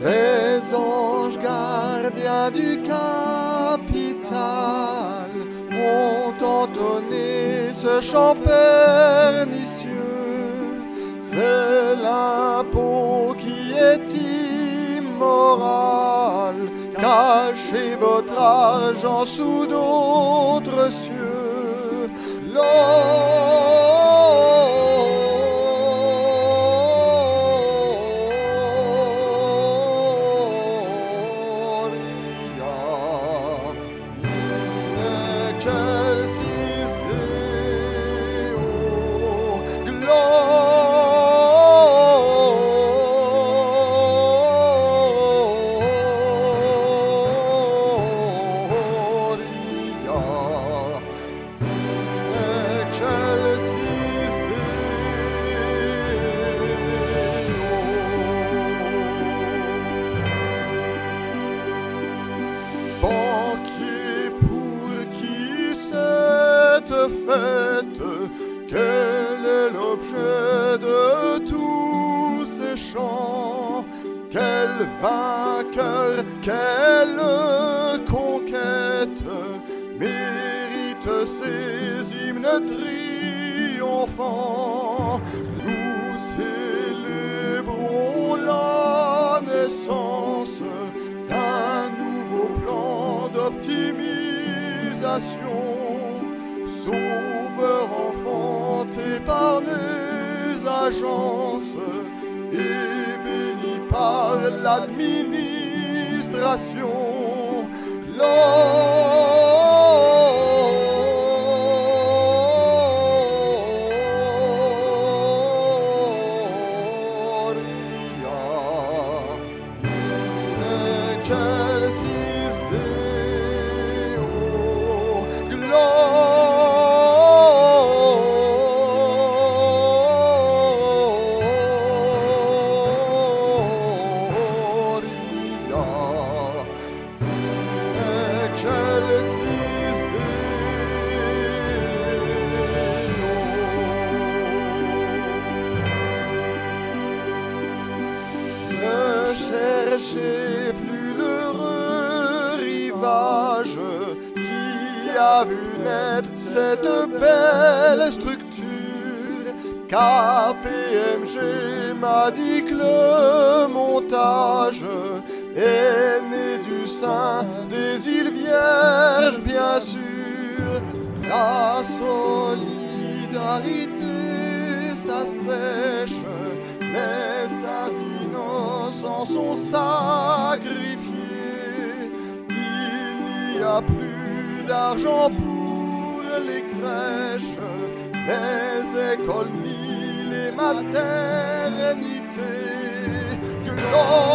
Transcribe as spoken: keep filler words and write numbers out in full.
Les anges gardiens du capital ont entonné ce chant pernicieux. C'est l'impôt qui est immoral. Cachez votre argent sous d'autres cieux. Excelsis Deo, Gloria, Excelsis Deo. Banquier, pour qui cette fête, quel est l'objet de tous ces chants? Quel vainqueur, quelle conquête mérite ces hymnes triomphants? Nous célébrons la naissance d'un nouveau plan d'optimisation, sauveur enfanté par les agences et béni par l'administration. Gloria in excelsis Deo, Gloria in excelsis Deo. Ne cherchez plus l'heureux rivage qui a vu naître cette belle structure. K P M G m'a dit que le montage est né du sein des îles Vierges, bien sûr. La solidarité s'assèche, les saints innocents sont sacrifiés. Il n'y a plus d'argent pour les crèches, les écoles ni les maternités. Gloire